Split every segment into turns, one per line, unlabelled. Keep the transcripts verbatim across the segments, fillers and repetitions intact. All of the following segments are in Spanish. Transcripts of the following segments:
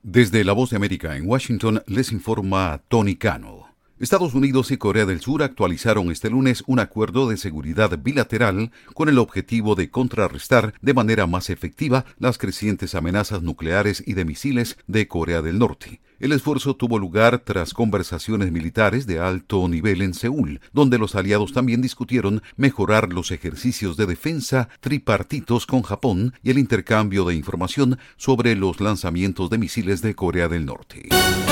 Desde La Voz de América en Washington les informa Tony Cano. Estados Unidos y Corea del Sur actualizaron este lunes un acuerdo de seguridad bilateral con el objetivo de contrarrestar de manera más efectiva las crecientes amenazas nucleares y de misiles de Corea del Norte. El esfuerzo tuvo lugar tras conversaciones militares de alto nivel en Seúl, donde los aliados también discutieron mejorar los ejercicios de defensa tripartitos con Japón y el intercambio de información sobre los lanzamientos de misiles de Corea del Norte.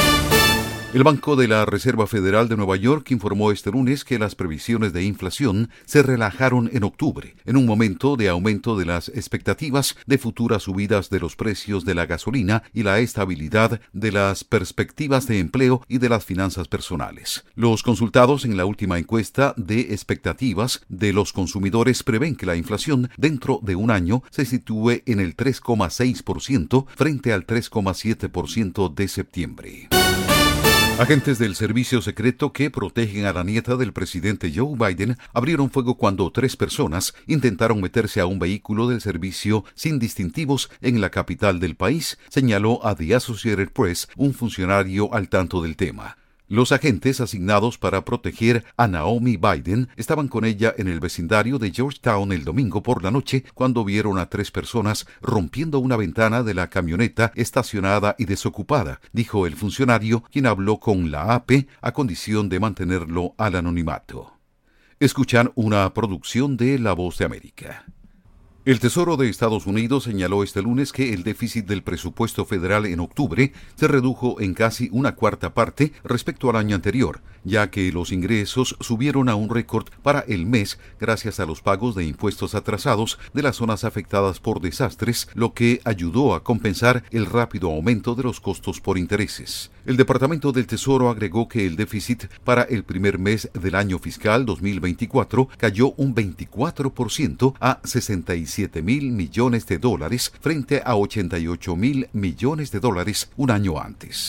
El Banco de la Reserva Federal de Nueva York informó este lunes que las previsiones de inflación se relajaron en octubre, en un momento de aumento de las expectativas de futuras subidas de los precios de la gasolina y la estabilidad de las perspectivas de empleo y de las finanzas personales. Los consultados en la última encuesta de expectativas de los consumidores prevén que la inflación dentro de un año se sitúe en el tres coma seis por ciento frente al tres coma siete por ciento de septiembre. Agentes del servicio secreto que protegen a la nieta del presidente Joe Biden abrieron fuego cuando tres personas intentaron meterse a un vehículo del servicio sin distintivos en la capital del país, señaló a The Associated Press un funcionario al tanto del tema. Los agentes asignados para proteger a Naomi Biden estaban con ella en el vecindario de Georgetown el domingo por la noche cuando vieron a tres personas rompiendo una ventana de la camioneta estacionada y desocupada, dijo el funcionario, quien habló con la A P a condición de mantenerlo al anonimato. Escuchan una producción de La Voz de América. El Tesoro de Estados Unidos señaló este lunes que el déficit del presupuesto federal en octubre se redujo en casi una cuarta parte respecto al año anterior, ya que los ingresos subieron a un récord para el mes gracias a los pagos de impuestos atrasados de las zonas afectadas por desastres, lo que ayudó a compensar el rápido aumento de los costos por intereses. El Departamento del Tesoro agregó que el déficit para el primer mes del año fiscal dos mil veinticuatro cayó un veinticuatro por ciento a sesenta y siete mil millones de dólares frente a ochenta y ocho mil millones de dólares un año antes.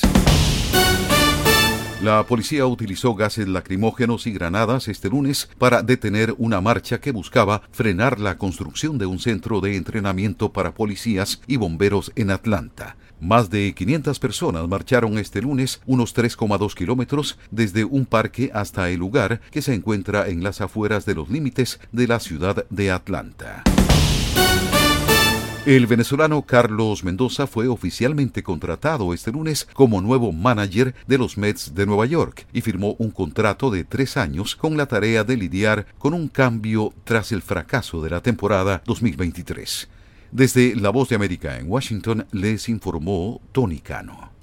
La policía utilizó gases lacrimógenos y granadas este lunes para detener una marcha que buscaba frenar la construcción de un centro de entrenamiento para policías y bomberos en Atlanta. Más de quinientas personas marcharon este lunes unos tres coma dos kilómetros desde un parque hasta el lugar que se encuentra en las afueras de los límites de la ciudad de Atlanta. El venezolano Carlos Mendoza fue oficialmente contratado este lunes como nuevo manager de los Mets de Nueva York y firmó un contrato de tres años con la tarea de lidiar con un cambio tras el fracaso de la temporada dos mil veintitrés. Desde La Voz de América en Washington les informó Tony Cano.